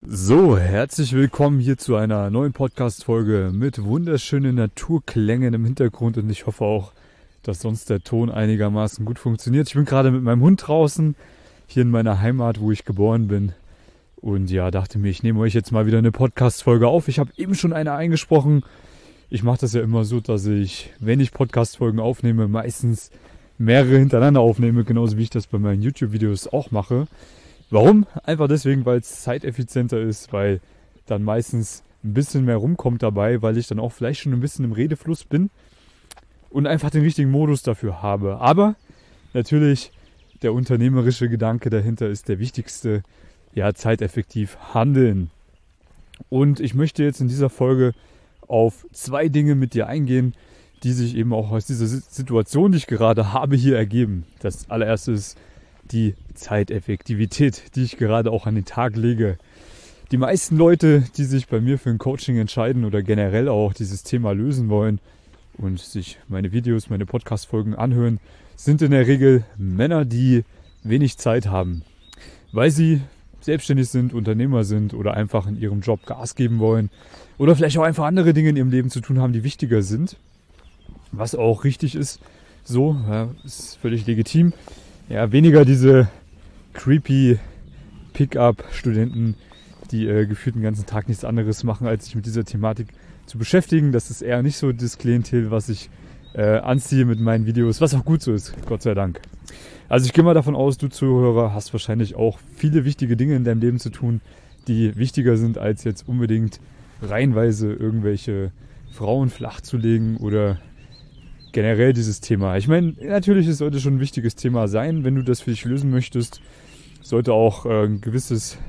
So, herzlich willkommen hier zu einer neuen Podcast-Folge mit wunderschönen Naturklängen im Hintergrund und ich hoffe auch, dass sonst der Ton einigermaßen gut funktioniert. Ich bin gerade mit meinem Hund draußen, hier in meiner Heimat, wo ich geboren bin und ja, dachte mir, ich nehme euch jetzt mal wieder eine Podcast-Folge auf. Ich habe eben schon eine eingesprochen. Ich mache das ja immer so, dass ich, wenn ich Podcast-Folgen aufnehme, meistens mehrere hintereinander aufnehme, genauso wie ich das bei meinen YouTube-Videos auch mache. Warum? Einfach deswegen, weil es zeiteffizienter ist, weil dann meistens ein bisschen mehr rumkommt dabei, weil ich dann auch vielleicht schon ein bisschen im Redefluss bin und einfach den richtigen Modus dafür habe. Aber natürlich der unternehmerische Gedanke dahinter ist der wichtigste, ja, zeiteffektiv handeln. Und ich möchte jetzt in dieser Folge auf zwei Dinge mit dir eingehen, die sich eben auch aus dieser Situation, die ich gerade habe, hier ergeben. Das allererste ist die Zeiteffektivität, die ich gerade auch an den Tag lege. Die meisten Leute, die sich bei mir für ein Coaching entscheiden oder generell auch dieses Thema lösen wollen und sich meine Videos, meine Podcast-Folgen anhören, sind in der Regel Männer, die wenig Zeit haben, weil sie selbstständig sind, Unternehmer sind oder einfach in ihrem Job Gas geben wollen oder vielleicht auch einfach andere Dinge in ihrem Leben zu tun haben, die wichtiger sind, was auch richtig ist. So, ja, ist völlig legitim. Ja, weniger diese creepy Pick-up-Studenten, die gefühlt den ganzen Tag nichts anderes machen, als sich mit dieser Thematik zu beschäftigen. Das ist eher nicht so das Klientel, was ich anziehe mit meinen Videos, was auch gut so ist, Gott sei Dank. Also ich gehe mal davon aus, du Zuhörer hast wahrscheinlich auch viele wichtige Dinge in deinem Leben zu tun, die wichtiger sind, als jetzt unbedingt reihenweise irgendwelche Frauen flach zu legen oder generell dieses Thema. Ich meine, natürlich, es sollte schon ein wichtiges Thema sein, wenn du das für dich lösen möchtest. Sollte auch ein gewisses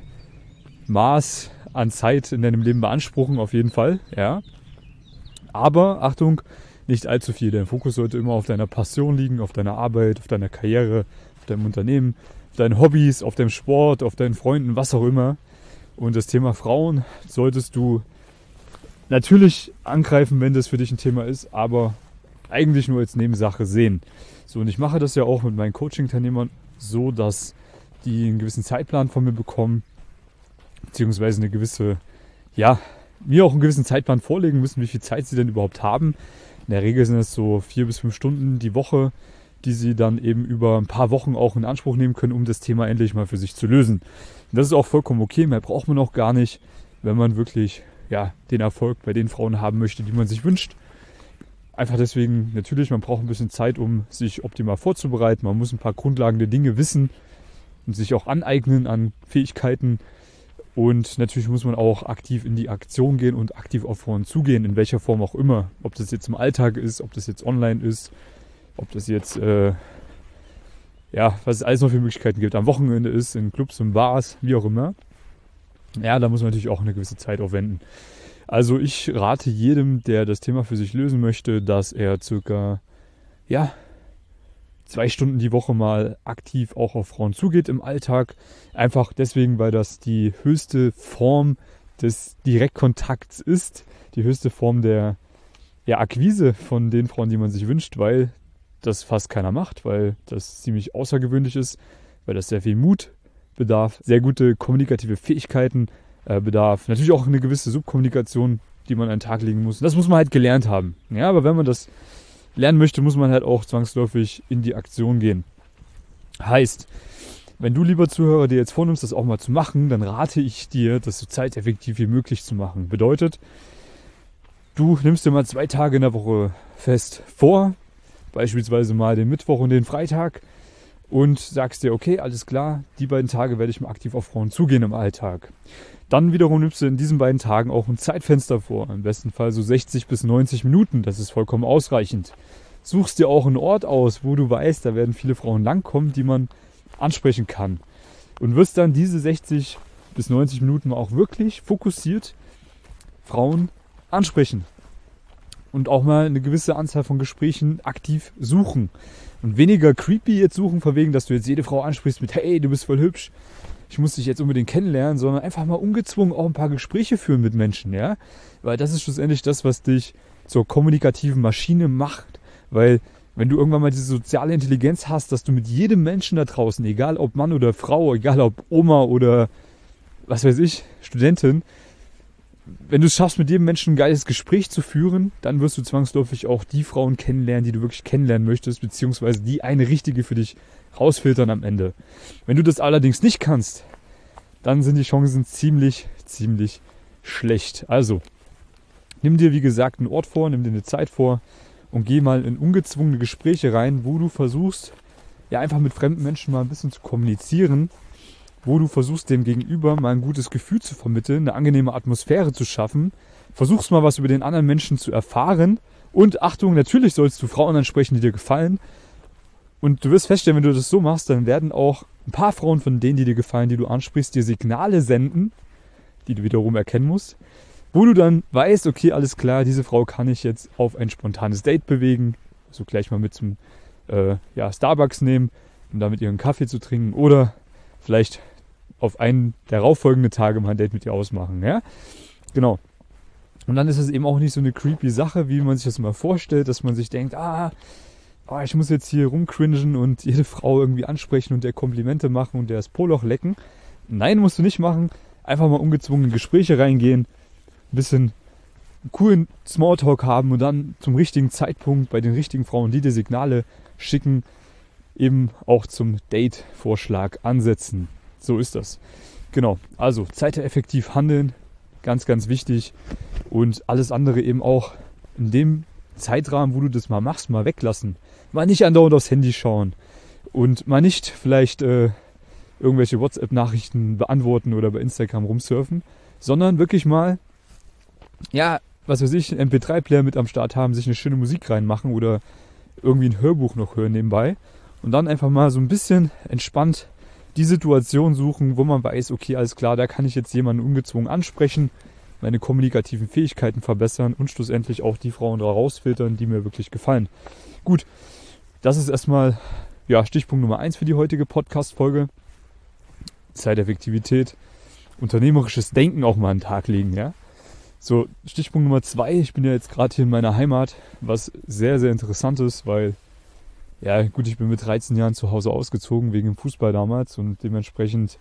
Maß an Zeit in deinem Leben beanspruchen, auf jeden Fall. Ja. Aber, Achtung, nicht allzu viel. Dein Fokus sollte immer auf deiner Passion liegen, auf deiner Arbeit, auf deiner Karriere, auf deinem Unternehmen, auf deinen Hobbys, auf deinem Sport, auf deinen Freunden, was auch immer. Und das Thema Frauen solltest du natürlich angreifen, wenn das für dich ein Thema ist, aber eigentlich nur als Nebensache sehen. So, und ich mache das ja auch mit meinen Coaching-Teilnehmern so, dass die einen gewissen Zeitplan von mir bekommen, beziehungsweise eine gewisse, ja, mir auch einen gewissen Zeitplan vorlegen müssen, wie viel Zeit sie denn überhaupt haben. In der Regel sind es so 4 bis 5 Stunden die Woche, die sie dann eben über ein paar Wochen auch in Anspruch nehmen können, um das Thema endlich mal für sich zu lösen. Und das ist auch vollkommen okay, mehr braucht man auch gar nicht, wenn man wirklich, ja, den Erfolg bei den Frauen haben möchte, die man sich wünscht. Einfach deswegen, natürlich, man braucht ein bisschen Zeit, um sich optimal vorzubereiten. Man muss ein paar grundlegende Dinge wissen und sich auch aneignen an Fähigkeiten. Und natürlich muss man auch aktiv in die Aktion gehen und aktiv auf Frauen zugehen, in welcher Form auch immer. Ob das jetzt im Alltag ist, ob das jetzt online ist, ob das jetzt, was es alles noch für Möglichkeiten gibt, am Wochenende ist, in Clubs und Bars, wie auch immer. Ja, da muss man natürlich auch eine gewisse Zeit aufwenden. Also ich rate jedem, der das Thema für sich lösen möchte, dass er circa 2 Stunden die Woche mal aktiv auch auf Frauen zugeht im Alltag. Einfach deswegen, weil das die höchste Form des Direktkontakts ist, die höchste Form der Akquise von den Frauen, die man sich wünscht, weil das fast keiner macht, weil das ziemlich außergewöhnlich ist, weil das sehr viel Mut bedarf, sehr gute kommunikative Fähigkeiten bedarf. Natürlich auch eine gewisse Subkommunikation, die man an den Tag legen muss. Und das muss man halt gelernt haben. Ja, aber wenn man das lernen möchte, muss man halt auch zwangsläufig in die Aktion gehen. Heißt, wenn du, lieber Zuhörer, dir jetzt vornimmst, das auch mal zu machen, dann rate ich dir, das so zeiteffektiv wie möglich zu machen. Bedeutet, du nimmst dir mal 2 Tage in der Woche fest vor, beispielsweise mal den Mittwoch und den Freitag, und sagst dir, okay, alles klar, die beiden Tage werde ich mal aktiv auf Frauen zugehen im Alltag. Dann wiederum nimmst du in diesen beiden Tagen auch ein Zeitfenster vor, im besten Fall so 60 bis 90 Minuten, das ist vollkommen ausreichend. Suchst dir auch einen Ort aus, wo du weißt, da werden viele Frauen langkommen, die man ansprechen kann. Und wirst dann diese 60 bis 90 Minuten auch wirklich fokussiert Frauen ansprechen. Und auch mal eine gewisse Anzahl von Gesprächen aktiv suchen. Und weniger creepy jetzt suchen, von wegen, dass du jetzt jede Frau ansprichst mit, hey, du bist voll hübsch, ich muss dich jetzt unbedingt kennenlernen, sondern einfach mal ungezwungen auch ein paar Gespräche führen mit Menschen, ja. Weil das ist schlussendlich das, was dich zur kommunikativen Maschine macht. Weil wenn du irgendwann mal diese soziale Intelligenz hast, dass du mit jedem Menschen da draußen, egal ob Mann oder Frau, egal ob Oma oder was weiß ich, Studentin, wenn du es schaffst, mit jedem Menschen ein geiles Gespräch zu führen, dann wirst du zwangsläufig auch die Frauen kennenlernen, die du wirklich kennenlernen möchtest, beziehungsweise die eine richtige für dich rausfiltern am Ende. Wenn du das allerdings nicht kannst, dann sind die Chancen ziemlich schlecht. Also, nimm dir wie gesagt einen Ort vor, nimm dir eine Zeit vor und geh mal in ungezwungene Gespräche rein, wo du versuchst, ja einfach mit fremden Menschen mal ein bisschen zu kommunizieren, wo du versuchst, dem Gegenüber mal ein gutes Gefühl zu vermitteln, eine angenehme Atmosphäre zu schaffen, versuchst mal was über den anderen Menschen zu erfahren und Achtung, natürlich sollst du Frauen ansprechen, die dir gefallen und du wirst feststellen, wenn du das so machst, dann werden auch ein paar Frauen von denen, die dir gefallen, die du ansprichst, dir Signale senden, die du wiederum erkennen musst, wo du dann weißt, okay, alles klar, diese Frau kann ich jetzt auf ein spontanes Date bewegen, also gleich mal mit zum Starbucks nehmen, um da mit ihr einen Kaffee zu trinken oder vielleicht auf einen der darauffolgenden Tage mal ein Date mit ihr ausmachen, ja? Genau. Und dann ist es eben auch nicht so eine creepy Sache, wie man sich das mal vorstellt, dass man sich denkt, ich muss jetzt hier rumcringen und jede Frau irgendwie ansprechen und der Komplimente machen und der das Poloch lecken. Nein, musst du nicht machen. Einfach mal ungezwungen in Gespräche reingehen, ein bisschen coolen Smalltalk haben und dann zum richtigen Zeitpunkt bei den richtigen Frauen, die dir Signale schicken, eben auch zum Date-Vorschlag ansetzen. So ist das. Genau, also zeiteffektiv handeln, ganz wichtig und alles andere eben auch in dem Zeitrahmen, wo du das mal machst, mal weglassen. Mal nicht andauernd aufs Handy schauen und mal nicht vielleicht irgendwelche WhatsApp-Nachrichten beantworten oder bei Instagram rumsurfen, sondern wirklich mal, was weiß ich, einen MP3-Player mit am Start haben, sich eine schöne Musik reinmachen oder irgendwie ein Hörbuch noch hören nebenbei und dann einfach mal so ein bisschen entspannt die Situation suchen, wo man weiß, okay, alles klar, da kann ich jetzt jemanden ungezwungen ansprechen, meine kommunikativen Fähigkeiten verbessern und schlussendlich auch die Frauen da rausfiltern, die mir wirklich gefallen. Gut, das ist erstmal Stichpunkt Nummer 1 für die heutige Podcast-Folge. Zeiteffektivität, unternehmerisches Denken auch mal an den Tag legen, ja. So, Stichpunkt Nummer 2, ich bin ja jetzt gerade hier in meiner Heimat, was sehr interessant ist, weil ich bin mit 13 Jahren zu Hause ausgezogen, wegen dem Fußball damals und dementsprechend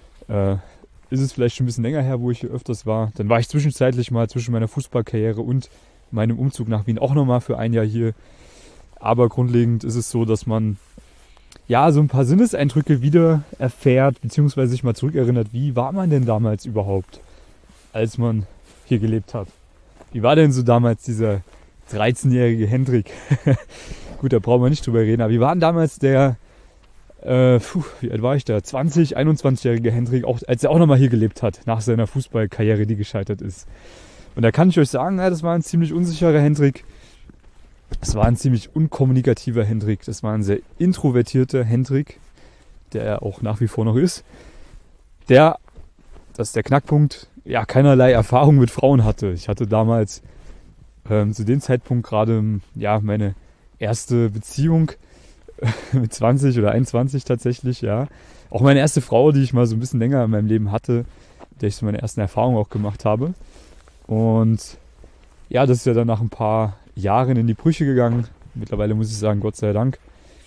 ist es vielleicht schon ein bisschen länger her, wo ich hier öfters war. Dann war ich zwischenzeitlich mal zwischen meiner Fußballkarriere und meinem Umzug nach Wien auch nochmal für ein Jahr hier. Aber grundlegend ist es so, dass man so ein paar Sinneseindrücke wieder erfährt, beziehungsweise sich mal zurückerinnert, wie war man denn damals überhaupt, als man hier gelebt hat. Wie war denn so damals dieser 13-jährige Hendrik? Gut, da brauchen wir nicht drüber reden, aber wie war denn damals der, wie alt war ich da, 21-jährige Hendrik, auch, als er auch nochmal hier gelebt hat, nach seiner Fußballkarriere, die gescheitert ist. Und da kann ich euch sagen, das war ein ziemlich unsicherer Hendrik, das war ein ziemlich unkommunikativer Hendrik, das war ein sehr introvertierter Hendrik, der er auch nach wie vor noch ist, das ist der Knackpunkt, keinerlei Erfahrung mit Frauen hatte. Ich hatte damals zu dem Zeitpunkt gerade meine erste Beziehung mit 20 oder 21 tatsächlich, ja. Auch meine erste Frau, die ich mal so ein bisschen länger in meinem Leben hatte, mit der ich so meine ersten Erfahrungen auch gemacht habe. Und das ist ja dann nach ein paar Jahren in die Brüche gegangen. Mittlerweile muss ich sagen, Gott sei Dank.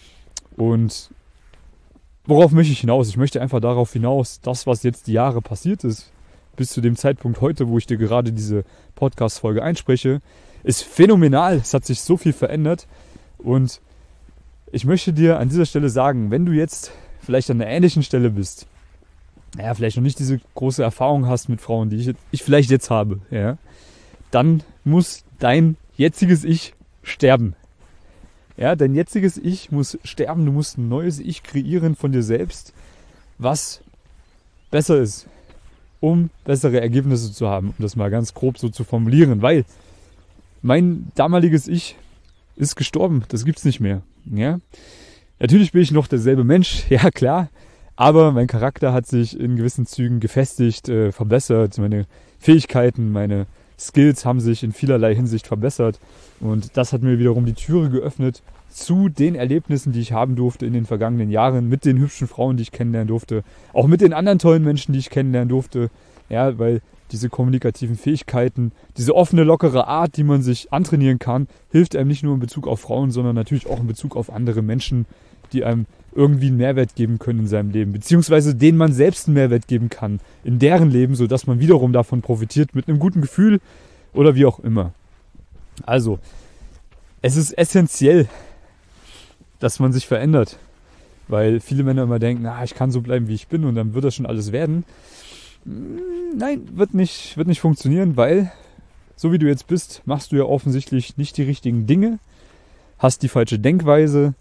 Und worauf möchte ich hinaus? Ich möchte einfach darauf hinaus, das, was jetzt die Jahre passiert ist, bis zu dem Zeitpunkt heute, wo ich dir gerade diese Podcast-Folge einspreche, ist phänomenal. Es hat sich so viel verändert. Und ich möchte dir an dieser Stelle sagen, wenn du jetzt vielleicht an einer ähnlichen Stelle bist, vielleicht noch nicht diese große Erfahrung hast mit Frauen, die ich vielleicht jetzt habe, dann muss dein jetziges Ich sterben. Ja, dein jetziges Ich muss sterben, du musst ein neues Ich kreieren von dir selbst, was besser ist, um bessere Ergebnisse zu haben, um das mal ganz grob so zu formulieren, weil mein damaliges Ich ist gestorben, das gibt's nicht mehr. Ja? Natürlich bin ich noch derselbe Mensch, ja klar, aber mein Charakter hat sich in gewissen Zügen gefestigt, verbessert, meine Fähigkeiten, meine Skills haben sich in vielerlei Hinsicht verbessert und das hat mir wiederum die Türe geöffnet zu den Erlebnissen, die ich haben durfte in den vergangenen Jahren, mit den hübschen Frauen, die ich kennenlernen durfte, auch mit den anderen tollen Menschen, die ich kennenlernen durfte, weil diese kommunikativen Fähigkeiten, diese offene, lockere Art, die man sich antrainieren kann, hilft einem nicht nur in Bezug auf Frauen, sondern natürlich auch in Bezug auf andere Menschen, die einem irgendwie einen Mehrwert geben können in seinem Leben, beziehungsweise denen man selbst einen Mehrwert geben kann in deren Leben, sodass man wiederum davon profitiert mit einem guten Gefühl oder wie auch immer. Also, es ist essentiell, dass man sich verändert, weil viele Männer immer denken, ich kann so bleiben, wie ich bin und dann wird das schon alles werden. Nein, wird nicht funktionieren, weil so wie du jetzt bist, machst du ja offensichtlich nicht die richtigen Dinge, hast die falsche Denkweise,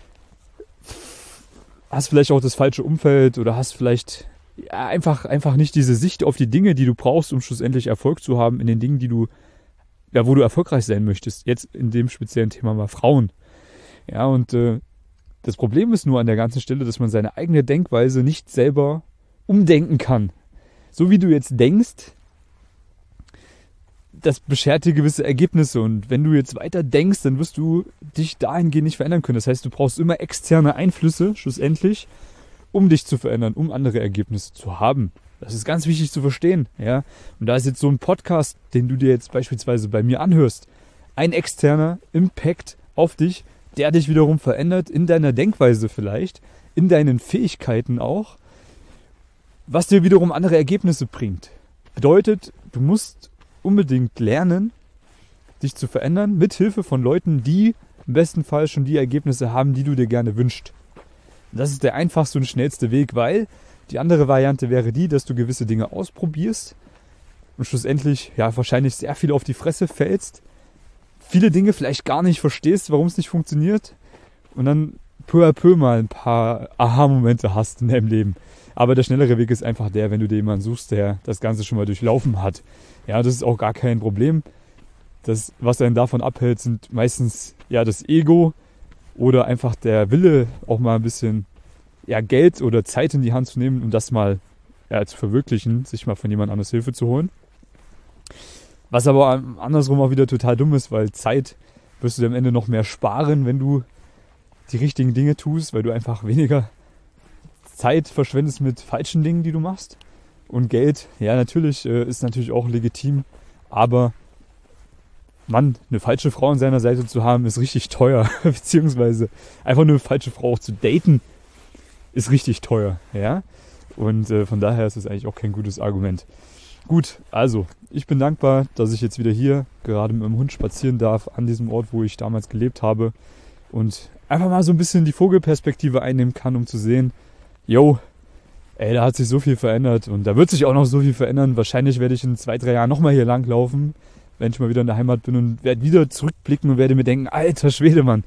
hast vielleicht auch das falsche Umfeld oder hast vielleicht einfach nicht diese Sicht auf die Dinge, die du brauchst, um schlussendlich Erfolg zu haben in den Dingen, wo du erfolgreich sein möchtest. Jetzt in dem speziellen Thema mal Frauen. Ja, und das Problem ist nur an der ganzen Stelle, dass man seine eigene Denkweise nicht selber umdenken kann. So wie du jetzt denkst, das beschert dir gewisse Ergebnisse und wenn du jetzt weiter denkst, dann wirst du dich dahingehend nicht verändern können. Das heißt, du brauchst immer externe Einflüsse, schlussendlich, um dich zu verändern, um andere Ergebnisse zu haben. Das ist ganz wichtig zu verstehen. Ja? Und da ist jetzt so ein Podcast, den du dir jetzt beispielsweise bei mir anhörst, ein externer Impact auf dich, der dich wiederum verändert in deiner Denkweise vielleicht, in deinen Fähigkeiten auch, was dir wiederum andere Ergebnisse bringt. Bedeutet, du musst unbedingt lernen, dich zu verändern, mit Hilfe von Leuten, die im besten Fall schon die Ergebnisse haben, die du dir gerne wünschst. Das ist der einfachste und schnellste Weg, weil die andere Variante wäre die, dass du gewisse Dinge ausprobierst und schlussendlich wahrscheinlich sehr viel auf die Fresse fällst, viele Dinge vielleicht gar nicht verstehst, warum es nicht funktioniert und dann peu à peu mal ein paar Aha-Momente hast in deinem Leben. Aber der schnellere Weg ist einfach der, wenn du dir jemanden suchst, der das Ganze schon mal durchlaufen hat. Ja, das ist auch gar kein Problem. Das, was einen davon abhält, sind meistens das Ego oder einfach der Wille, auch mal ein bisschen Geld oder Zeit in die Hand zu nehmen, um das mal zu verwirklichen, sich mal von jemand anderes Hilfe zu holen. Was aber andersrum auch wieder total dumm ist, weil Zeit wirst du dir am Ende noch mehr sparen, wenn du die richtigen Dinge tust, weil du einfach weniger Zeit verschwendest mit falschen Dingen, die du machst. Und Geld, natürlich, ist natürlich auch legitim, aber eine falsche Frau an seiner Seite zu haben, ist richtig teuer. Beziehungsweise einfach nur eine falsche Frau auch zu daten, ist richtig teuer. Ja? Und von daher ist es eigentlich auch kein gutes Argument. Gut, also, ich bin dankbar, dass ich jetzt wieder hier gerade mit meinem Hund spazieren darf, an diesem Ort, wo ich damals gelebt habe. Und einfach mal so ein bisschen die Vogelperspektive einnehmen kann, um zu sehen, da hat sich so viel verändert und da wird sich auch noch so viel verändern. Wahrscheinlich werde ich in 2-3 Jahren nochmal hier langlaufen, wenn ich mal wieder in der Heimat bin und werde wieder zurückblicken und werde mir denken, alter Schwede, Mann.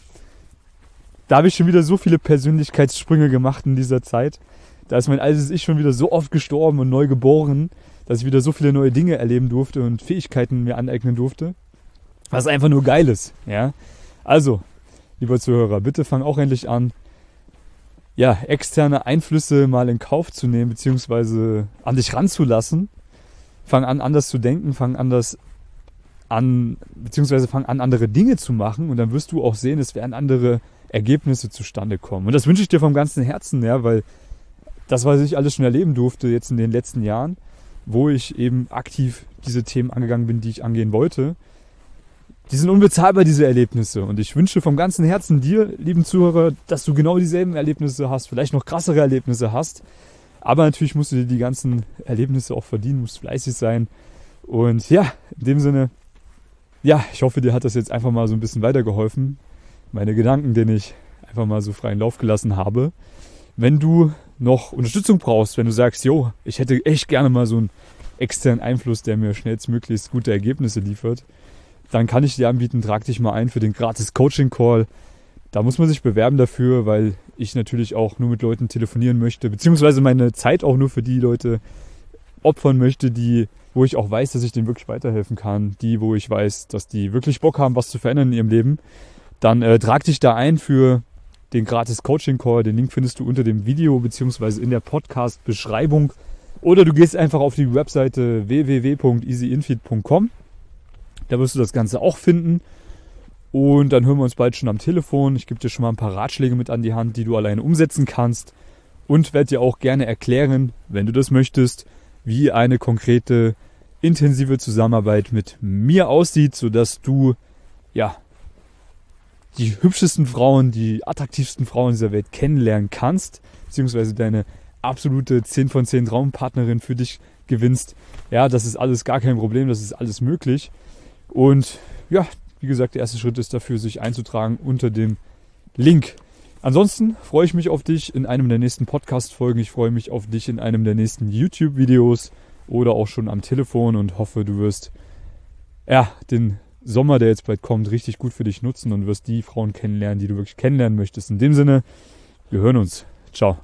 Da habe ich schon wieder so viele Persönlichkeitssprünge gemacht in dieser Zeit. Da ist mein altes Ich schon wieder so oft gestorben und neu geboren, dass ich wieder so viele neue Dinge erleben durfte und Fähigkeiten mir aneignen durfte. Was einfach nur geil ist. Ja? Also, lieber Zuhörer, bitte fang auch endlich an, externe Einflüsse mal in Kauf zu nehmen, beziehungsweise an dich ranzulassen. Fang an, anders zu denken, fang an, andere Dinge zu machen und dann wirst du auch sehen, es werden andere Ergebnisse zustande kommen. Und das wünsche ich dir vom ganzen Herzen, weil das, was ich alles schon erleben durfte jetzt in den letzten Jahren, wo ich eben aktiv diese Themen angegangen bin, die ich angehen wollte, die sind unbezahlbar, diese Erlebnisse. Und ich wünsche vom ganzen Herzen dir, lieben Zuhörer, dass du genau dieselben Erlebnisse hast, vielleicht noch krassere Erlebnisse hast. Aber natürlich musst du dir die ganzen Erlebnisse auch verdienen, musst fleißig sein. Und in dem Sinne, ich hoffe, dir hat das jetzt einfach mal so ein bisschen weitergeholfen. Meine Gedanken, denen ich einfach mal so freien Lauf gelassen habe. Wenn du noch Unterstützung brauchst, wenn du sagst, ich hätte echt gerne mal so einen externen Einfluss, der mir schnellstmöglichst gute Ergebnisse liefert, dann kann ich dir anbieten, trag dich mal ein für den gratis Coaching-Call. Da muss man sich bewerben dafür, weil ich natürlich auch nur mit Leuten telefonieren möchte, beziehungsweise meine Zeit auch nur für die Leute opfern möchte, wo ich auch weiß, dass ich denen wirklich weiterhelfen kann, wo ich weiß, dass die wirklich Bock haben, was zu verändern in ihrem Leben. Dann trag dich da ein für den gratis Coaching-Call. Den Link findest du unter dem Video, beziehungsweise in der Podcast-Beschreibung. Oder du gehst einfach auf die Webseite www.easyinfeed.com. Da wirst du das Ganze auch finden. Und dann hören wir uns bald schon am Telefon. Ich gebe dir schon mal ein paar Ratschläge mit an die Hand, die du alleine umsetzen kannst. Und werde dir auch gerne erklären, wenn du das möchtest, wie eine konkrete, intensive Zusammenarbeit mit mir aussieht, sodass du die hübschesten Frauen, die attraktivsten Frauen dieser Welt kennenlernen kannst, beziehungsweise deine absolute 10 von 10 Traumpartnerin für dich gewinnst. Ja, das ist alles gar kein Problem, das ist alles möglich. Und ja, wie gesagt, der erste Schritt ist dafür, sich einzutragen unter dem Link. Ansonsten freue ich mich auf dich in einem der nächsten Podcast-Folgen. Ich freue mich auf dich in einem der nächsten YouTube-Videos oder auch schon am Telefon und hoffe, du wirst den Sommer, der jetzt bald kommt, richtig gut für dich nutzen und wirst die Frauen kennenlernen, die du wirklich kennenlernen möchtest. In dem Sinne, wir hören uns. Ciao.